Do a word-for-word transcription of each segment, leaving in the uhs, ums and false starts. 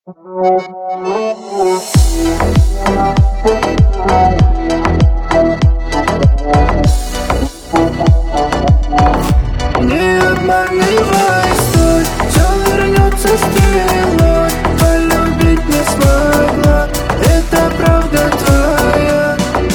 Не обманывай, стой, все вернется стрелой. Полюбить не смогла, это правда твоя.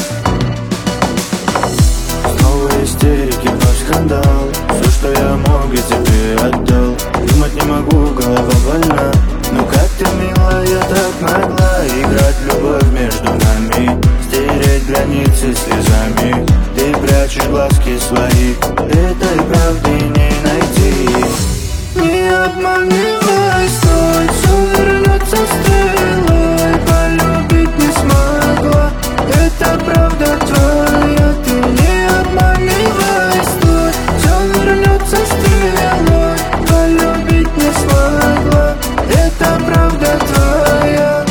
Снова истерики, вновь скандал. Все, что я мог, я тебе отдал. Думать не могу, голова больна. Ну как ты, милая, так могла играть в любовь между нами, стереть границы слезами. Ты прячешь глазки свои, этой правды не найти. Не обманывай, стой, все вернется стрелой. Полюбить не смогла, это правда твоя. Ты не обманывай, стой, все вернется стрелой. Полюбить не смогла, это правда твоя.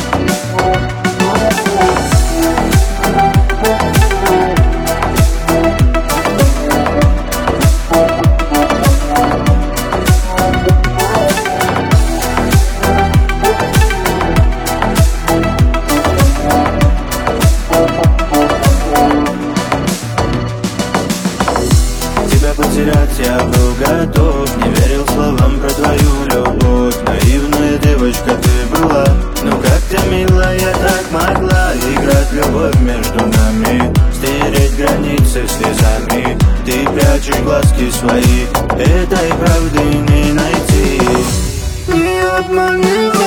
Тебя потерять я был готов, не верил словам про твою любовь. Наивная девочка ты была, ну как ты, милая, так могла играть в любовь между нами, стереть границы слезами. Ты прячешь глазки свои, этой правды не найти. Не обманывай.